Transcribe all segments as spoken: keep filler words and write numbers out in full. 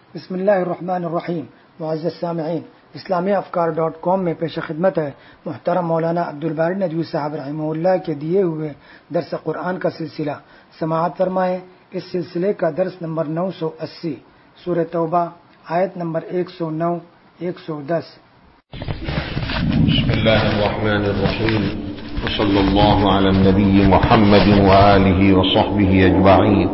بسم اللہ الرحمن الرحیم. معزز سامعین، اسلامی افکار ڈاٹ کام میں پیش خدمت ہے محترم مولانا عبدالباری ندوی صاحب رحمہ اللہ کے دیے ہوئے درس قرآن کا سلسلہ. سماعت فرمائیں. اس سلسلے کا درس نمبر نو سو اسی، سورہ توبہ، آیت نمبر ایک سو نو ایک سو دس. بسم اللہ الرحمن الرحیم. وصلی اللہ علی النبی محمد وآلہ وصحبہ اجمعین.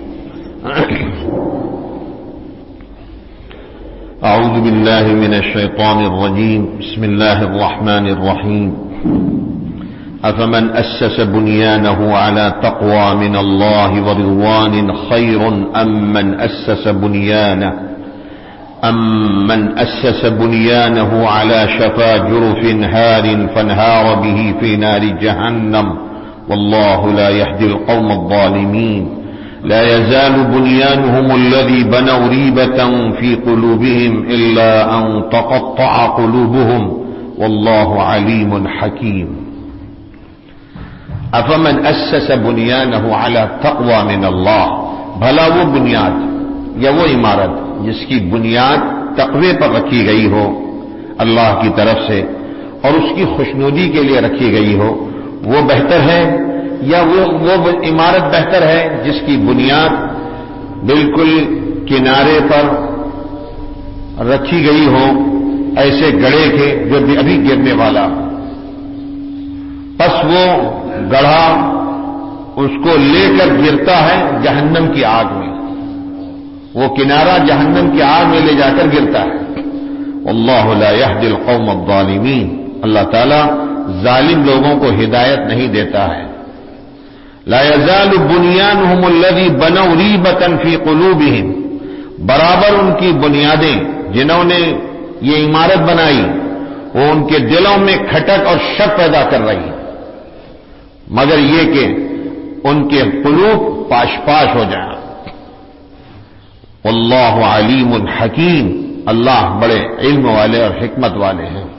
اعوذ باللہ من الشیطان الرجیم. بسم اللہ الرحمن الرحیم. افمن اسس بنیانه على تقوى من الله ورضوان خیر ام من اسس بنیانه أَمَّنْ أَسَّسَ بُنْيَانَهُ عَلَى شَفَا جُرُفٍ هَارٍ فَانْهَارَ بِهِ فِي نَارِ جَهَنَّمَ وَاللَّهُ لَا يَهْدِي الْقَوْمَ الظَّالِمِينَ. لَا يَزَالُ بُنْيَانُهُمُ الَّذِي بَنَوْا رِيبَةً فِي قُلُوبِهِمْ إِلَّا أَن تَقَطَّعَ قُلُوبُهُمْ وَاللَّهُ عَلِيمٌ حَكِيمٌ. أَفَمَنْ أَسَّسَ بُنْيَانَهُ عَلَى تَقْوَى مِنَ اللَّهِ، بھلا وہ بنیاد یا وہ عمارت جس کی بنیاد تقوی پر رکھی گئی ہو اللہ کی طرف سے اور اس کی خوشنودی کے لیے رکھی گئی ہو، وہ بہتر ہے یا وہ وہ عمارت بہتر ہے جس کی بنیاد بالکل کنارے پر رکھی گئی ہو ایسے گڑھے کے جو ابھی گرنے والا، پس وہ گڑھا اس کو لے کر گرتا ہے جہنم کی آگ میں، وہ کنارہ جہنم کی آگ میں لے جا کر گرتا ہے. واللہ لا يهدي القوم الظالمین، اللہ تعالی ظالم لوگوں کو ہدایت نہیں دیتا ہے. لا يزال بنيانهم الذي بنوا ريبة في قلوبهم، برابر ان کی بنیادیں جنہوں نے یہ عمارت بنائی وہ ان کے دلوں میں کھٹک اور شک پیدا کر رہی، مگر یہ کہ ان کے قلوب پاش پاش ہو جائیں. واللہ علیم حکیم، اللہ بڑے علم والے اور حکمت والے ہیں.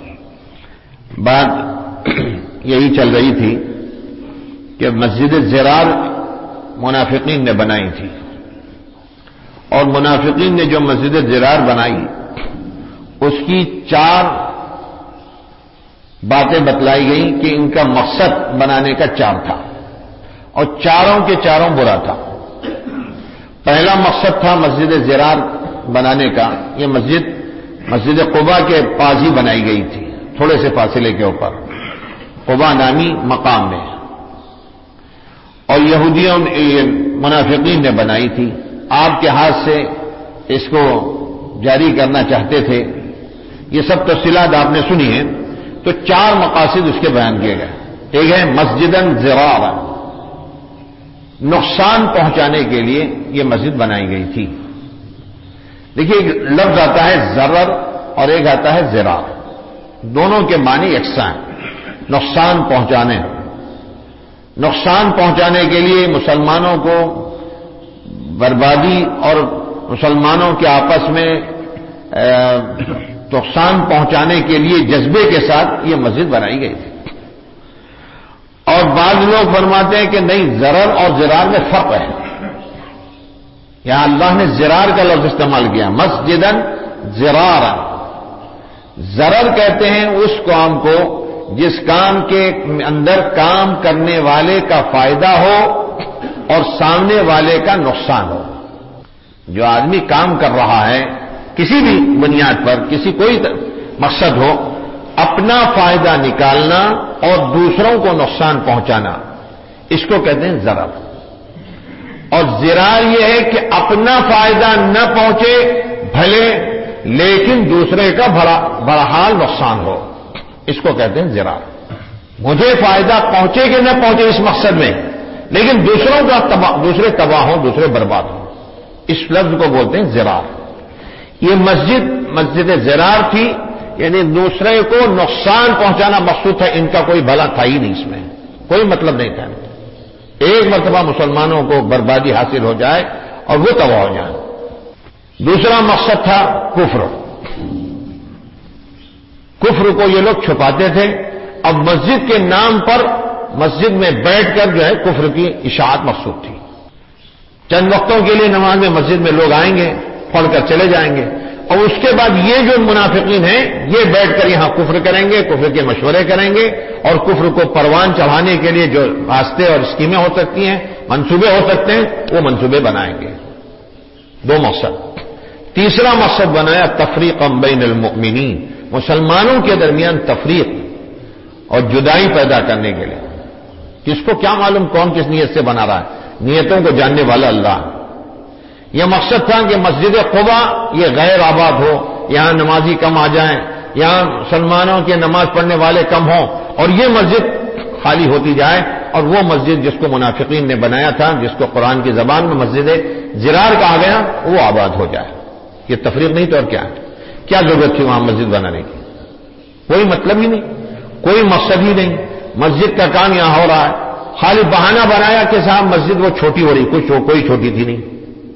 بات یہی چل رہی تھی کہ مسجد زرار منافقین نے بنائی تھی، اور منافقین نے جو مسجد زرار بنائی اس کی چار باتیں بتلائی گئیں کہ ان کا مقصد بنانے کا چار تھا، اور چاروں کے چاروں برا تھا. پہلا مقصد تھا مسجد زرار بنانے کا، یہ مسجد مسجد قباء کے پاس ہی بنائی گئی تھی، تھوڑے سے فاصلے کے اوپر قباء نامی مقام میں، اور یہودیوں منافقین نے بنائی تھی. آپ کے ہاتھ سے اس کو جاری کرنا چاہتے تھے. یہ سب تفصیلات آپ نے سنی ہیں. تو چار مقاصد اس کے بیان کیے گئے. ایک ہے مسجدن زرارا، نقصان پہنچانے کے لیے یہ مسجد بنائی گئی تھی. دیکھیے ایک لفظ آتا ہے ضرر اور ایک آتا ہے زرار، دونوں کے معنی یکساں ہیں. نقصان پہنچانے، نقصان پہنچانے کے لیے مسلمانوں کو بربادی اور مسلمانوں کے آپس میں نقصان پہنچانے کے لیے جذبے کے ساتھ یہ مسجد بنائی گئی تھی. اور بعض لوگ فرماتے ہیں کہ نہیں، ضرر اور زرار میں فرق ہے. یہاں اللہ نے زرار کا لفظ استعمال کیا، مسجدن زرارا. ضرر کہتے ہیں اس کام کو جس کام کے اندر کام کرنے والے کا فائدہ ہو اور سامنے والے کا نقصان ہو. جو آدمی کام کر رہا ہے کسی بھی بنیاد پر، کسی کوئی مقصد ہو، اپنا فائدہ نکالنا اور دوسروں کو نقصان پہنچانا، اس کو کہتے ہیں ضرر. اور زرار یہ ہے کہ اپنا فائدہ نہ پہنچے بھلے لیکن دوسرے کا بہرحال نقصان ہو، اس کو کہتے ہیں زرار. مجھے فائدہ پہنچے کہ نہ پہنچے اس مقصد میں، لیکن دوسروں کا تباہ، دوسرے تباہ ہوں، دوسرے برباد ہوں، اس لفظ کو بولتے ہیں زرار. یہ مسجد مسجد زرار تھی، یعنی دوسرے کو نقصان پہنچانا مقصود تھا، ان کا کوئی بھلا تھا ہی نہیں، اس میں کوئی مطلب نہیں تھا. ایک مرتبہ مسلمانوں کو بربادی حاصل ہو جائے اور وہ تباہ ہو جائے. دوسرا مقصد تھا کفر. کفر کو یہ لوگ چھپاتے تھے. اب مسجد کے نام پر مسجد میں بیٹھ کر جو ہے کفر کی اشاعت مقصود تھی. چند وقتوں کے لیے نماز میں مسجد میں لوگ آئیں گے پڑھ کر چلے جائیں گے، اور اس کے بعد یہ جو منافقین ہیں یہ بیٹھ کر یہاں کفر کریں گے، کفر کے مشورے کریں گے، اور کفر کو پروان چڑھانے کے لیے جو راستے اور اسکیمیں ہو سکتی ہیں، منصوبے ہو سکتے ہیں، وہ منصوبے بنائیں گے۔ دو مقصد۔ تیسرا مقصد بنایا تفریقا بین المؤمنین، مسلمانوں کے درمیان تفریق اور جدائی پیدا کرنے کے لیے۔ کس کو کیا معلوم کون کس نیت سے بنا رہا ہے، نیتوں کو جاننے والا اللہ۔ یہ مقصد تھا کہ مسجد قباء یہ غیر آباد ہو، یہاں نمازی کم آ جائیں، یہاں مسلمانوں کے نماز پڑھنے والے کم ہوں، اور یہ مسجد خالی ہوتی جائے، اور وہ مسجد جس کو منافقین نے بنایا تھا، جس کو قرآن کی زبان میں مسجد زرار کہا گیا، وہ آباد ہو جائے۔ یہ تفریق نہیں تو اور کیا ہے؟ کیا ضرورت تھی وہاں مسجد بنانے کی؟ کوئی مطلب ہی نہیں، کوئی مقصد ہی نہیں، مسجد کا کام یہاں ہو رہا ہے، خالی بہانہ بنایا کہ صاحب مسجد وہ چھوٹی ہو رہی، کچھ کوئی چھوٹی تھی نہیں۔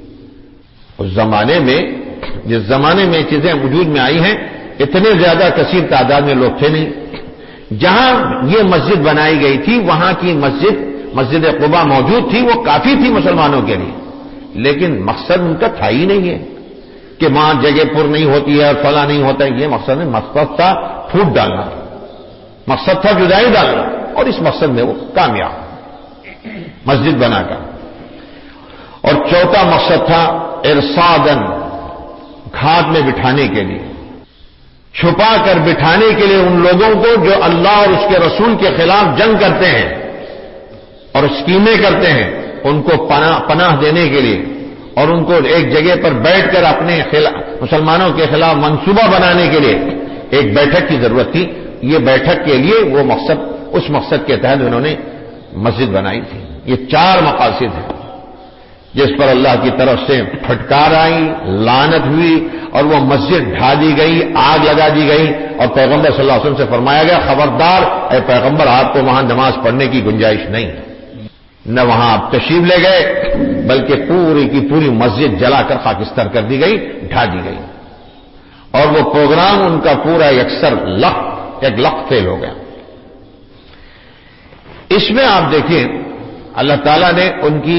اس زمانے میں، جس زمانے میں چیزیں وجود میں آئی ہیں، اتنے زیادہ کثیر تعداد میں لوگ تھے نہیں۔ جہاں یہ مسجد بنائی گئی تھی وہاں کی مسجد مسجد قباء موجود تھی، وہ کافی تھی مسلمانوں کے لیے، لیکن مقصد ان کا تھا ہی نہیں ہے کہ وہاں جگہ پر نہیں ہوتی ہے اور فلاں نہیں ہوتا ہے۔ یہ مقصد نہیں، مقصد تھا پھوٹ ڈالنا، مقصد تھا جدائی ڈالنا، اور اس مقصد میں وہ کامیاب مسجد بنا کر۔ اور چوتھا مقصد تھا ارصادن، گھاٹ میں بٹھانے کے لیے، چھپا کر بٹھانے کے لیے ان لوگوں کو جو اللہ اور اس کے رسول کے خلاف جنگ کرتے ہیں اور اسکیمیں کرتے ہیں، ان کو پناہ پناہ دینے کے لیے، اور ان کو ایک جگہ پر بیٹھ کر اپنے خلاف مسلمانوں کے خلاف منصوبہ بنانے کے لیے ایک بیٹھک کی ضرورت تھی۔ یہ بیٹھک کے لیے وہ مقصد، اس مقصد کے تحت انہوں نے مسجد بنائی تھی۔ یہ چار مقاصد ہیں جس پر اللہ کی طرف سے پھٹکار آئی، لعنت ہوئی، اور وہ مسجد ڈھا دی گئی، آگ لگا دی گئی، اور پیغمبر صلی اللہ علیہ وسلم سے فرمایا گیا خبردار اے پیغمبر، آپ کو وہاں نماز پڑھنے کی گنجائش نہیں۔ نہ وہاں آپ تشریف لے گئے، بلکہ پوری کی پوری مسجد جلا کر خاکستر کر دی گئی، ڈھا دی گئی، اور وہ پروگرام ان کا پورا یکسر لخ ایک لخ فیل ہو گیا۔ اس میں آپ دیکھیں اللہ تعالیٰ نے ان کی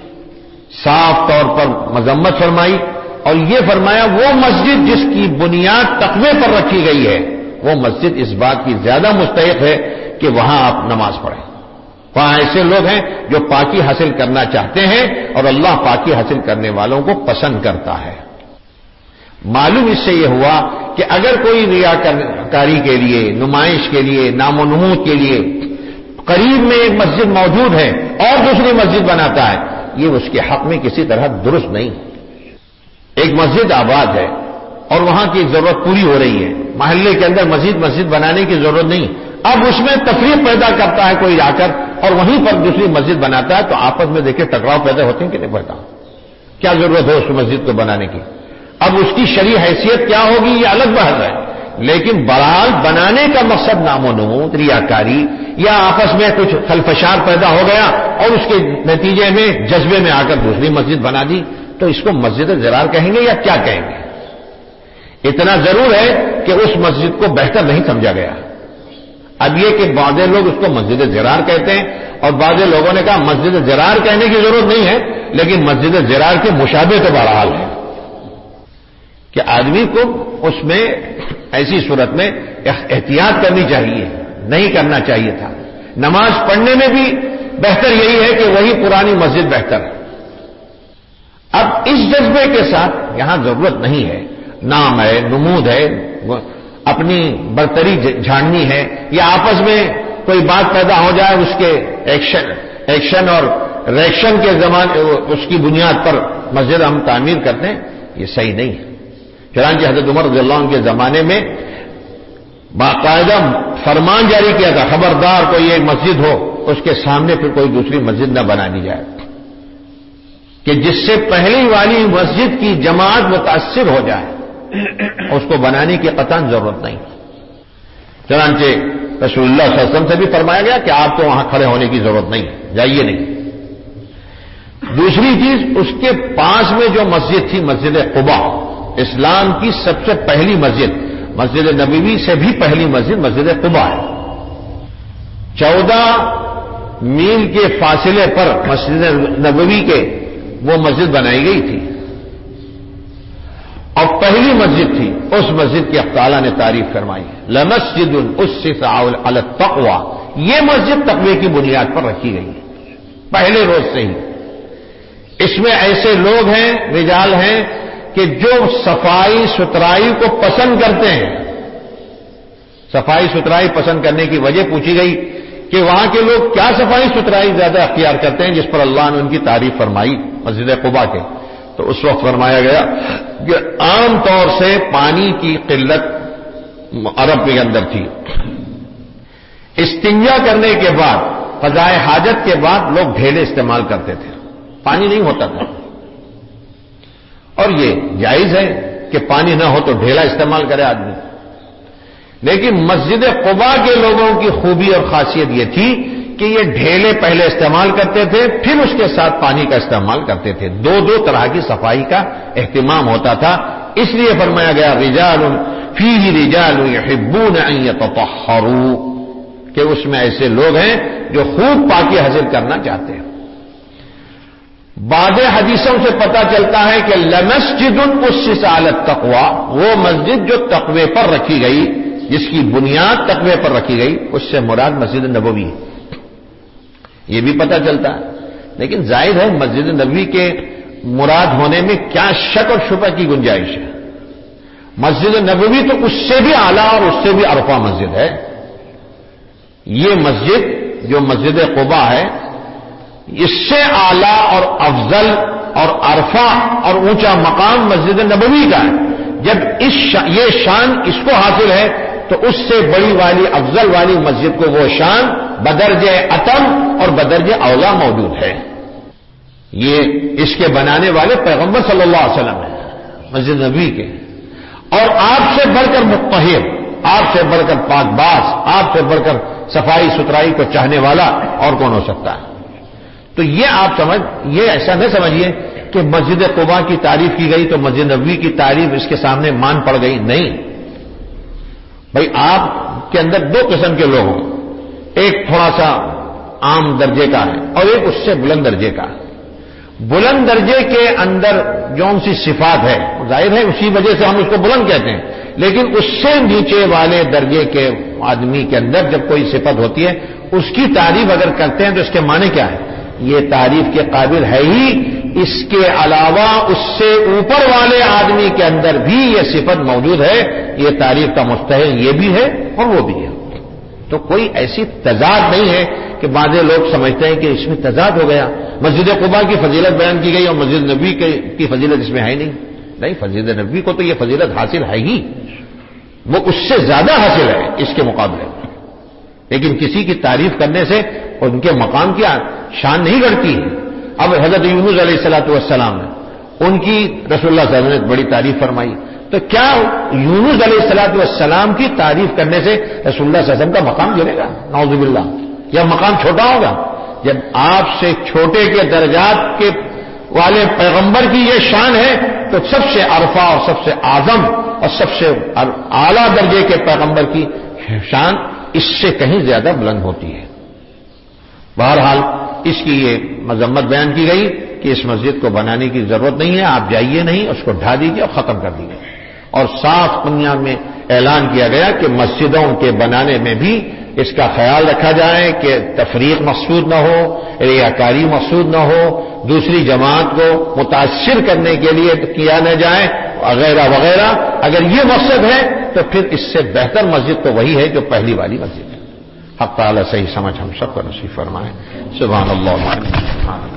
صاف طور پر مذمت فرمائی، اور یہ فرمایا وہ مسجد جس کی بنیاد تقوی پر رکھی گئی ہے، وہ مسجد اس بات کی زیادہ مستحق ہے کہ وہاں آپ نماز پڑھیں۔ وہاں ایسے لوگ ہیں جو پاکی حاصل کرنا چاہتے ہیں، اور اللہ پاکی حاصل کرنے والوں کو پسند کرتا ہے۔ معلوم اس سے یہ ہوا کہ اگر کوئی ریاکاری کے لیے، نمائش کے لیے، نام و نمود کے لیے قریب میں ایک مسجد موجود ہے اور دوسری مسجد بناتا ہے، یہ اس کے حق میں کسی طرح درست نہیں۔ ایک مسجد آباد ہے اور وہاں کی ضرورت پوری ہو رہی ہے، محلے کے اندر مزید مسجد بنانے کی ضرورت نہیں، اب اس میں تفریق پیدا کرتا ہے کوئی آ کر اور وہیں پر دوسری مسجد بناتا ہے، تو آپس میں دیکھیں ٹکراؤ پیدا ہوتے ہیں کہ نہیں پیدا؟ کیا ضرورت ہے اس مسجد کو بنانے کی؟ اب اس کی شرعی حیثیت کیا ہوگی یہ الگ بحث ہے، لیکن بہرحال بنانے کا مقصد نام و نمود، ریاکاری، یا آپس میں کچھ خلفشار پیدا ہو گیا اور اس کے نتیجے میں جذبے میں آ کر دوسری مسجد بنا دی، تو اس کو مسجد زرار کہیں گے یا کیا کہیں گے؟ اتنا ضرور ہے کہ اس مسجد کو بہتر نہیں سمجھا گیا۔ اب یہ کہ بعض لوگ اس کو مسجد زرار کہتے ہیں، اور بعض لوگوں نے کہا مسجد زرار کہنے کی ضرورت نہیں ہے، لیکن مسجد زرار کے مشابہ تو بہرحال ہے کہ آدمی کو اس میں ایسی صورت میں احتیاط کرنی چاہیے، نہیں کرنا چاہیے تھا۔ نماز پڑھنے میں بھی بہتر یہی ہے کہ وہی پرانی مسجد بہتر ہے۔ اب اس جذبے کے ساتھ یہاں ضرورت نہیں ہے، نام ہے، نمود ہے، اپنی برتری جھاڑنی ہے، یا آپس میں کوئی بات پیدا ہو جائے اس کے ایکشن ایکشن اور ریئیکشن کے زمانے اس کی بنیاد پر مسجد ہم تعمیر کرتے ہیں، یہ صحیح نہیں ہے۔ چنانچہ حضرت عمر رضی اللہ عنہ کے زمانے میں باقاعدہ فرمان جاری کیا تھا خبردار کوئی ایک مسجد ہو اس کے سامنے پھر کوئی دوسری مسجد نہ بنانی جائے، کہ جس سے پہلی والی مسجد کی جماعت متاثر ہو جائے، اس کو بنانے کی قطعاً ضرورت نہیں۔ چنانچہ رسول اللہ صلی اللہ علیہ وسلم سے بھی فرمایا گیا کہ آپ کو وہاں کھڑے ہونے کی ضرورت نہیں، جائیے نہیں۔ دوسری چیز، اس کے پاس میں جو مسجد تھی مسجد قباء، اسلام کی سب سے پہلی مسجد، مسجد نبوی سے بھی پہلی مسجد مسجد قباء ہے۔ چودہ میل کے فاصلے پر مسجد نبوی کے وہ مسجد بنائی گئی تھی، پہلی مسجد تھی، اس مسجد کی اللہ تعالیٰ نے تعریف فرمائی، لمسجد اسس علی التقوی، یہ مسجد تقوی کی بنیاد پر رکھی گئی ہے پہلے روز سے ہی۔ اس میں ایسے لوگ ہیں، رجال ہیں کہ جو صفائی ستھرائی کو پسند کرتے ہیں۔ صفائی ستھرائی پسند کرنے کی وجہ پوچھی گئی کہ وہاں کے لوگ کیا صفائی ستھرائی زیادہ اختیار کرتے ہیں، جس پر اللہ نے ان کی تعریف فرمائی مسجد قباء کے۔ تو اس وقت فرمایا گیا کہ عام طور سے پانی کی قلت عرب کے اندر تھی، استنجا کرنے کے بعد، قضاء حاجت کے بعد لوگ ڈھیلے استعمال کرتے تھے، پانی نہیں ہوتا تھا۔ اور یہ جائز ہے کہ پانی نہ ہو تو ڈھیلا استعمال کرے آدمی، لیکن مسجد قباء کے لوگوں کی خوبی اور خاصیت یہ تھی کہ یہ ڈھیلے پہلے استعمال کرتے تھے، پھر اس کے ساتھ پانی کا استعمال کرتے تھے، دو دو طرح کی صفائی کا اہتمام ہوتا تھا۔ اس لیے فرمایا گیا رجال فیہ رجال یحبون ان یتطہروا، کہ اس میں ایسے لوگ ہیں جو خوب پاکی حاصل کرنا چاہتے ہیں۔ بعض حدیثوں سے پتہ چلتا ہے کہ لمسجد اسس علی التقوی، وہ مسجد جو تقوی پر رکھی گئی، جس کی بنیاد تقوی پر رکھی گئی، اس سے مراد مسجد نبوی ہے، یہ بھی پتہ چلتا ہے۔ لیکن ظاہر ہے مسجد نبوی کے مراد ہونے میں کیا شک اور شبہ کی گنجائش ہے؟ مسجد نبوی تو اس سے بھی اعلیٰ اور اس سے بھی ارفع مسجد ہے۔ یہ مسجد جو مسجد قباء ہے، اس سے اعلیٰ اور افضل اور ارفع اور اونچا مقام مسجد نبوی کا ہے۔ جب اس شا یہ شان اس کو حاصل ہے تو اس سے بڑی والی افضل والی مسجد کو وہ شان بدرجہ اتم اور بدرجہ اولا موجود ہے۔ یہ اس کے بنانے والے پیغمبر صلی اللہ علیہ وسلم ہیں مسجد نبوی کے، اور آپ سے بڑھ کر مطہر، آپ سے بڑھ کر پاک باز، آپ سے بڑھ کر صفائی ستھرائی کو چاہنے والا اور کون ہو سکتا ہے؟ تو یہ آپ سمجھ یہ ایسا نہ سمجھیے کہ مسجد قباء کی تعریف کی گئی تو مسجد نبوی کی تعریف اس کے سامنے مان پڑ گئی، نہیں بھائی۔ آپ کے اندر دو قسم کے لوگ ہوں، ایک تھوڑا سا عام درجے کا ہے اور ایک اس سے بلند درجے کا ہے۔ بلند درجے کے اندر جون سی صفات ہے، ظاہر ہے اسی وجہ سے ہم اس کو بلند کہتے ہیں، لیکن اس سے نیچے والے درجے کے آدمی کے اندر جب کوئی صفت ہوتی ہے، اس کی تعریف اگر کرتے ہیں تو اس کے معنی کیا ہے؟ یہ تعریف کے قابل ہے ہی، اس کے علاوہ اس سے اوپر والے آدمی کے اندر بھی یہ صفت موجود ہے، یہ تعریف کا مستحق یہ بھی ہے اور وہ بھی ہے۔ تو کوئی ایسی تضاد نہیں ہے کہ بعض لوگ سمجھتے ہیں کہ اس میں تضاد ہو گیا، مسجد قباء کی فضیلت بیان کی گئی اور مسجد نبوی کی فضیلت اس میں ہے نہیں۔ نہیں، مسجد نبوی کو تو یہ فضیلت حاصل ہے ہی، وہ اس سے زیادہ حاصل ہے اس کے مقابلے، لیکن کسی کی تعریف کرنے سے ان کے مقام کی شان نہیں گھٹتی ہے۔ اب حضرت یونس علیہ الصلوۃ والسلام نے ان کی رسول اللہ صلی اللہ علیہ وسلم نے بڑی تعریف فرمائی، تو کیا یونس علیہ الصلوۃ والسلام کی تعریف کرنے سے رسول اللہ صلی اللہ علیہ وسلم کا مقام گرے گا؟ نعوذ باللہ، یا مقام چھوٹا ہوگا؟ جب آپ سے چھوٹے کے درجات کے والے پیغمبر کی یہ شان ہے تو سب سے عرفہ اور سب سے اعظم اور سب سے اعلیٰ درجے کے پیغمبر کی شان اس سے کہیں زیادہ بلند ہوتی ہے۔ بہرحال اس کی یہ مذمت بیان کی گئی کہ اس مسجد کو بنانے کی ضرورت نہیں ہے، آپ جائیے نہیں، اس کو ڈھا دیجیے اور ختم کر دیجیے۔ اور صاف دنیا میں اعلان کیا گیا کہ مسجدوں کے بنانے میں بھی اس کا خیال رکھا جائے کہ تفریق مقصود نہ ہو، ریاکاری مقصود نہ ہو، دوسری جماعت کو متاثر کرنے کے لیے کیا نہ جائے وغیرہ وغیرہ۔ اگر یہ مقصد ہے تو پھر اس سے بہتر مسجد تو وہی ہے جو پہلی والی مسجد ہے۔ حق تعالی صحیح سمجھ ہم سب کو نصیب فرمائے۔ سبحان اللہ۔